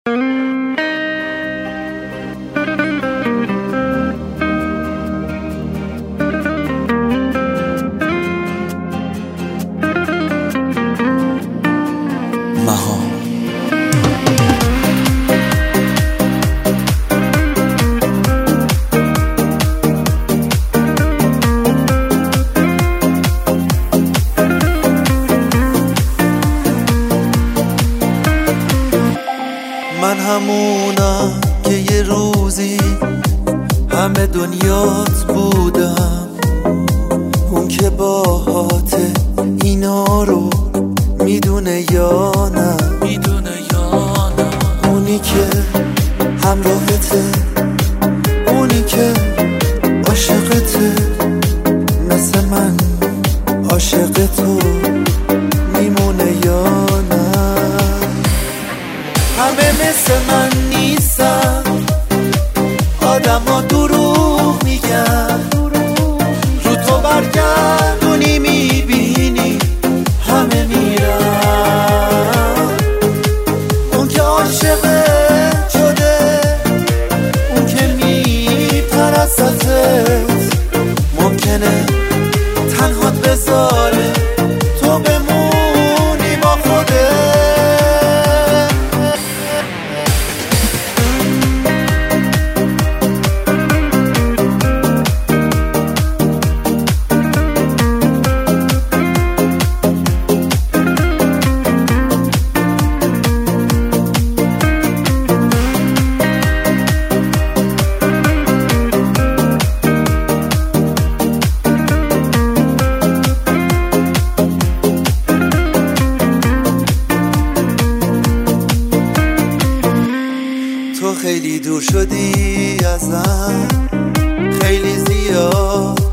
من همونم که یه روزی همه دنیات بودم، اون که باهات اینا رو میدونه یا نه، اونی که همراهته، اونی که عاشقته، مثل من عاشق تو میمونه یا نه. همه مثل من نیستن، آدم ها دروغ میگن، رو تو برگردونی میبینی همه میرن. اون که عاشق شده، اون که میپرستت، ممکنه تنهات بذاره تو بمونی با خودت. تو خیلی دور شدی ازم، خیلی زیاد،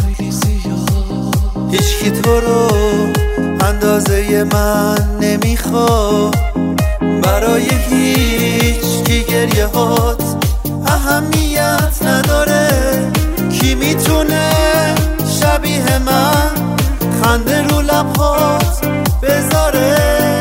هیچکی تو رو اندازه من نمیخواد. برای هیچکی گریه هات اهمیت نداره، کی میتونه شبیه من خنده رو لبهات بذاره.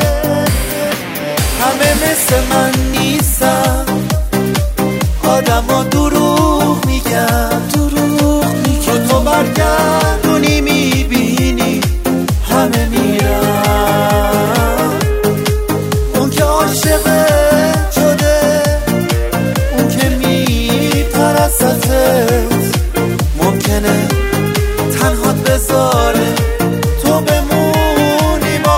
همه مثل من نیستن، آدم ها دروغ میگن، رو تو برگردونی میبینی همه میرن. اون که عاشق شده، اون که میپرستت، ممکنه تنهات بذاره تو بمونی با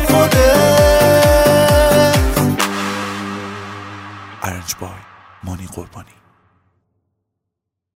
خودت. ارنج بای مانی قربانی.